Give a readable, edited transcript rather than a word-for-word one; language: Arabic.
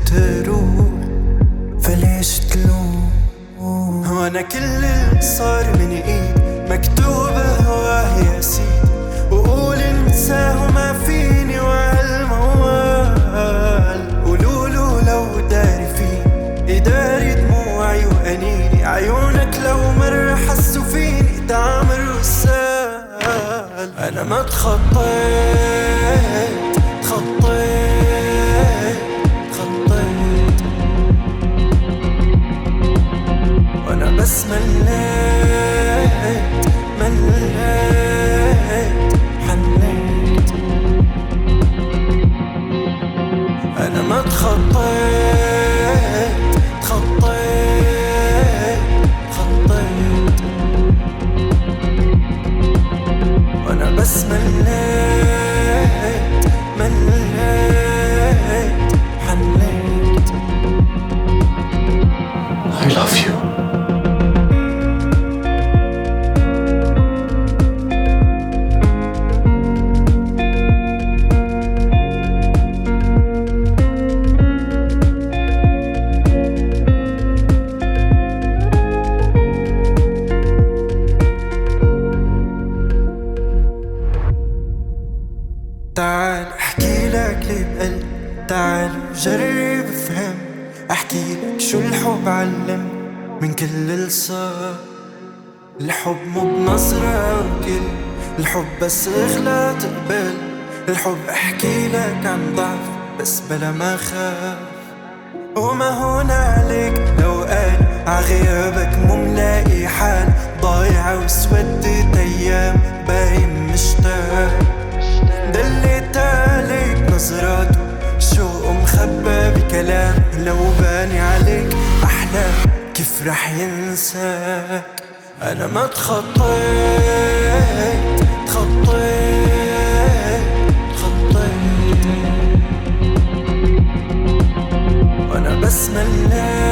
تروح فليش تلوم؟ وانا كل اللي صار من ايد مكتوبة هواه يا سيدي، وقول انساه وما فيني وهالموال. قولوله لو داري فيني يداري دموعي وأنيني، عيونك لو مرة حسوا فيني تعمر وسال. أنا ما تخطيت وانا بس مليت حنيت. انا ما تخطيت وانا بس مليت حنيت. I love you. تعال احكي لك لي بقلبي، تعال جرب افهم، احكي لك شو الحب علم من كل اللي صار. الحب مو بنظرة وكل الحب بس اخلى تقبل. الحب احكي لك عن ضعف بس بلا ما خاف، وما هون عليك لو قال عغيابك مو ملاقي حال. ضايعة وسودت ايام باين مشتاق، دليت عليك نظراته شوق مخبى بكلام. لو باني عليك أحلام كيف رح ينساك؟ أنا ما تخطيت وأنا بس مليت